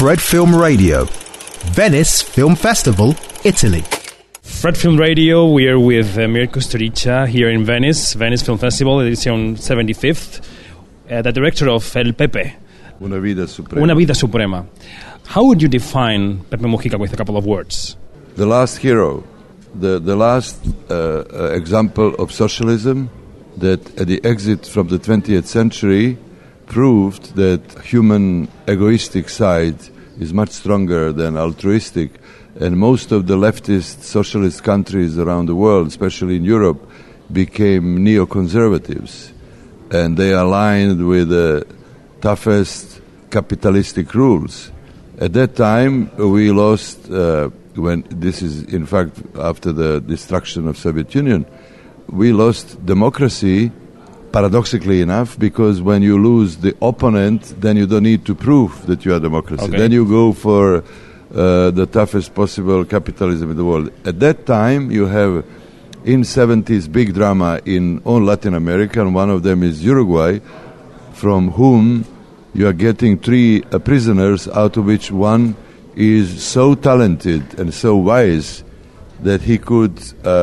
Fred Film Radio, Venice Film Festival, Italy. Fred Film Radio, we are with Mirko Storica here in Venice Film Festival, edition 75th, the director of El Pepe. Una Vida Suprema. Una Vida Suprema. How would you define Pepe Mujica with a couple of words? The last hero, the last example of socialism that at the exit from the 20th century proved that human egoistic side is much stronger than altruistic. And most of the leftist socialist countries around the world, especially in Europe, became neoconservatives. And they aligned with the toughest capitalistic rules. At that time, we lost, when this is in fact after the destruction of Soviet Union, we lost democracy, paradoxically enough, because when you lose the opponent, then you don't need to prove that you are democracy. Okay. Then you go for the toughest possible capitalism in the world. At that time, you have in 70s big drama in all Latin America, and one of them is Uruguay, from whom you are getting three prisoners, out of which one is so talented and so wise that he could,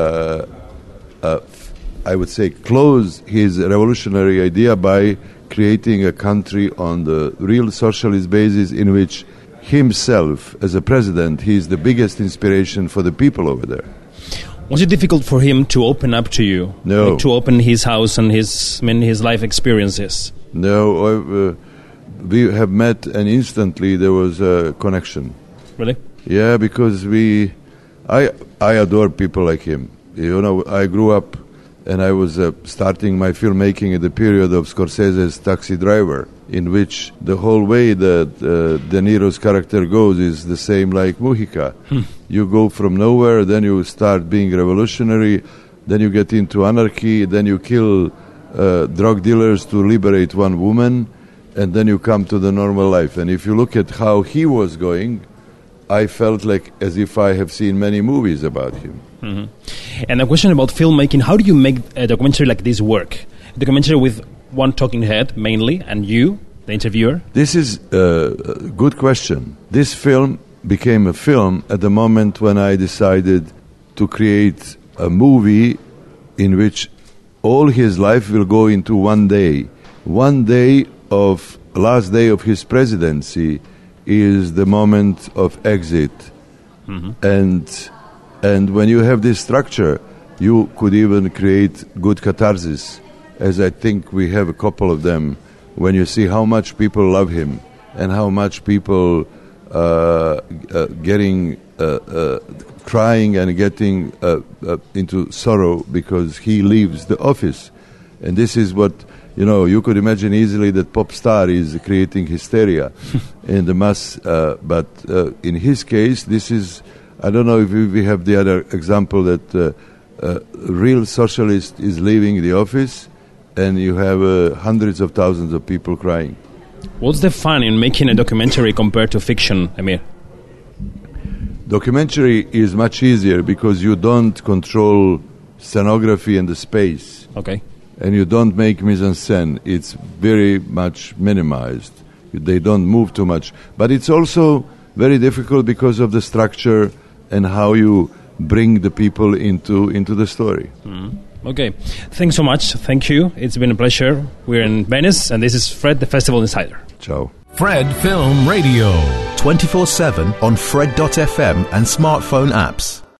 I would say, close his revolutionary idea by creating a country on the real socialist basis in which himself, as a president, he is the biggest inspiration for the people over there. Was it difficult for him to open up to you? No. Like to open his house and his life experiences? No, we have met and instantly there was a connection. Really? Yeah, because I adore people like him. You know, I grew up and I was starting my filmmaking at the period of Scorsese's Taxi Driver, in which the whole way that De Niro's character goes is the same like Mujica. You go from nowhere, then you start being revolutionary, then you get into anarchy, then you kill drug dealers to liberate one woman, and then you come to the normal life. And if you look at how he was going, I felt like as if I have seen many movies about him. Mm-hmm. And a question about filmmaking, how do you make a documentary like this work? A documentary with one talking head, mainly, and you, the interviewer? This is a good question. This film became a film at the moment when I decided to create a movie in which all his life will go into one day. One day of, last day of his presidency is the moment of exit. Mm-hmm. And when you have this structure, you could even create good catharsis, as I think we have a couple of them, when you see how much people love him and how much people getting crying and getting into sorrow because he leaves the office. And this is what, you know, you could imagine easily that pop star is creating hysteria in the mass, but in his case, this is, I don't know if we have the other example that a real socialist is leaving the office and you have hundreds of thousands of people crying. What's the fun in making a documentary compared to fiction, Amir? Documentary is much easier because you don't control scenography and the space. Okay. And you don't make mise-en-scène. It's very much minimized. They don't move too much. But it's also very difficult because of the structure and how you bring the people into the story. Mm-hmm. Okay. Thanks so much. Thank you. It's been a pleasure. We're in Venice, and this is Fred, the Festival Insider. Ciao. Fred Film Radio. 24/7 on Fred.fm and smartphone apps.